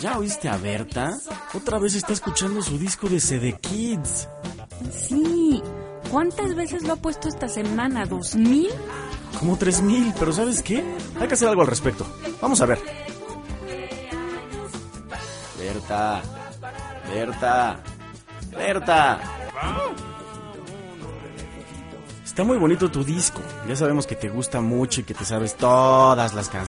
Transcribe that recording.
¿Ya oíste a Berta? Otra vez está escuchando su disco de CD Kids. Sí. ¿Cuántas veces lo ha puesto esta semana? ¿2000? Como 3000, pero ¿sabes qué? Hay que hacer algo al respecto. Vamos a ver. Berta. Está muy bonito tu disco. Ya sabemos que te gusta mucho y que te sabes todas las canciones.